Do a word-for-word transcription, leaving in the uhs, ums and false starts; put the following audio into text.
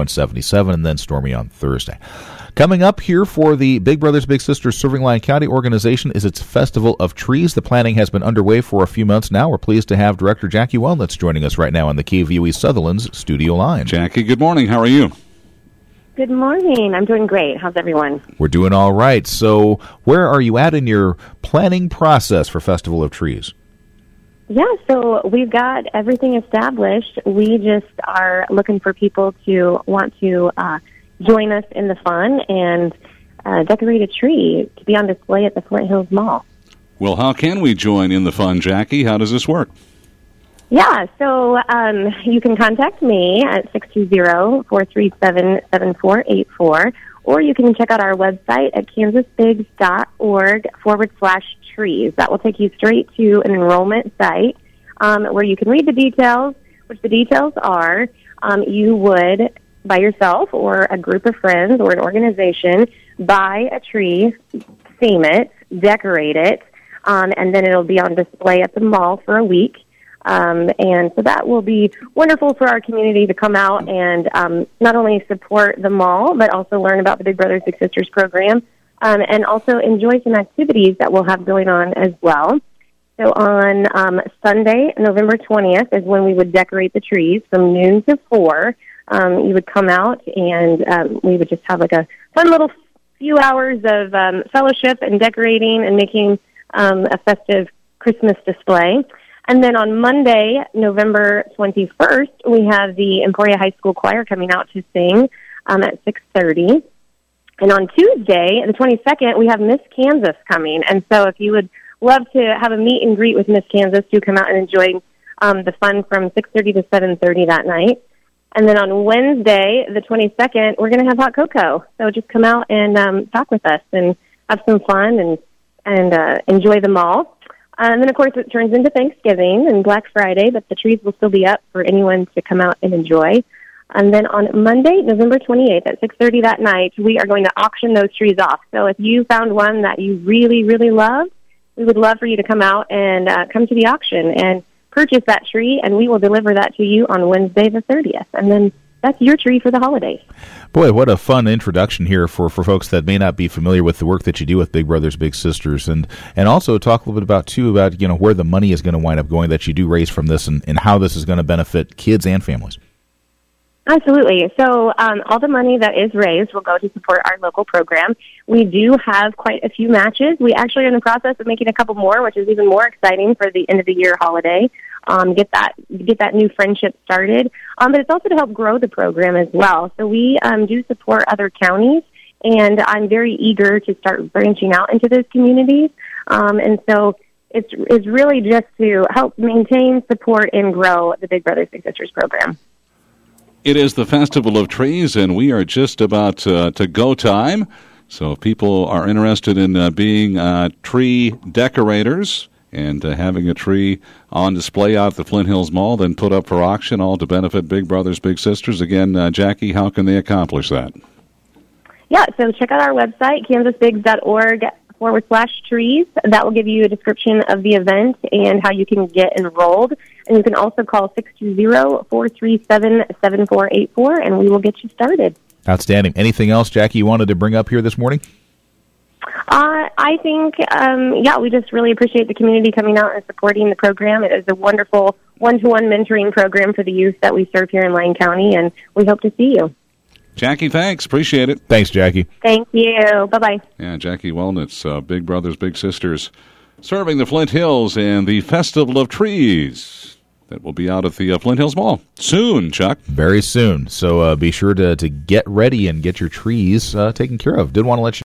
one seventy-seven, and then Stormy on Thursday. Coming up here for the Big Brothers Big Sisters Serving Lyon County organization is its Festival of Trees. The planning has been underway for a few months now. We're pleased to have Director Jackie Wellnitz joining us right now on the K V O E Sutherland's studio line. Jackie, good morning. How are you? Good morning. I'm doing great. How's everyone? We're doing all right. So where are you at in your planning process for Festival of Trees? Yeah, so we've got everything established. We just are looking for people to want to uh, join us in the fun and uh, decorate a tree to be on display at the Flint Hills Mall. Well, how can we join in the fun, Jackie? How does this work? Yeah, so um, you can contact me at six two zero, four three seven, seven four eight four, or you can check out our website at kansasbigs.org forward slash trees. That will take you straight to an enrollment site um, where you can read the details, which the details are um, you would, by yourself or a group of friends or an organization, buy a tree, theme it, decorate it, um, and then it'll be on display at the mall for a week. Um, and so that will be wonderful for our community to come out and um, not only support the mall, but also learn about the Big Brothers Big Sisters program, um, and also enjoy some activities that we'll have going on as well. So on um, Sunday, November twentieth, is when we would decorate the trees from noon to four. Um, you would come out, and um, we would just have like a fun little few hours of um, fellowship and decorating and making um, a festive Christmas display. And then on Monday, November twenty-first, we have the Emporia High School Choir coming out to sing um, at six thirty. And on Tuesday, the twenty-second, we have Miss Kansas coming. And so if you would love to have a meet and greet with Miss Kansas, do come out and enjoy um, the fun from six thirty to seven thirty that night. And then on Wednesday, the twenty-second, we're going to have hot cocoa. So just come out and um, talk with us and have some fun and, and uh, enjoy the mall. And then, of course, it turns into Thanksgiving and Black Friday, but the trees will still be up for anyone to come out and enjoy. And then on Monday, November twenty-eighth at six thirty that night, we are going to auction those trees off. So if you found one that you really, really love, we would love for you to come out and uh, come to the auction and purchase that tree, and we will deliver that to you on Wednesday the thirtieth. And then that's your tree for the holidays. Boy, what a fun introduction here for, for folks that may not be familiar with the work that you do with Big Brothers Big Sisters, and and also talk a little bit about too about you know where the money is going to wind up going that you do raise from this, and, and how this is going to benefit kids and families. Absolutely. So um, all the money that is raised will go to support our local program. We do have quite a few matches. We actually are in the process of making a couple more, which is even more exciting for the end of the year holiday. Um, get that get that new friendship started. Um, but it's also to help grow the program as well. So we um, do support other counties, and I'm very eager to start branching out into those communities. Um, and so it's it's really just to help maintain, support, and grow the Big Brothers Big Sisters program. It is the Festival of Trees, and we are just about uh, to go time. So if people are interested in uh, being uh, tree decorators and uh, having a tree on display out at the Flint Hills Mall, then put up for auction, all to benefit Big Brothers Big Sisters. Again, uh, Jackie, how can they accomplish that? Yeah, so check out our website, kansasbigs.org forward slash trees. That will give you a description of the event and how you can get enrolled. And you can also call six two zero, four three seven, seven four eight four, and we will get you started. Outstanding. Anything else, Jackie, you wanted to bring up here this morning? Uh, I think, um, yeah, we just really appreciate the community coming out and supporting the program. It is a wonderful one-to-one mentoring program for the youth that we serve here in Lyon County, and we hope to see you. Jackie, thanks. Appreciate it. Thanks, Jackie. Thank you. Bye-bye. Yeah, Jackie Wellnitz, uh, Big Brothers Big Sisters, serving the Flint Hills and the Festival of Trees. That will be out at the uh, Flint Hills Mall soon, Chuck. Very soon. So uh, be sure to, to get ready and get your trees uh, taken care of. Did want to let you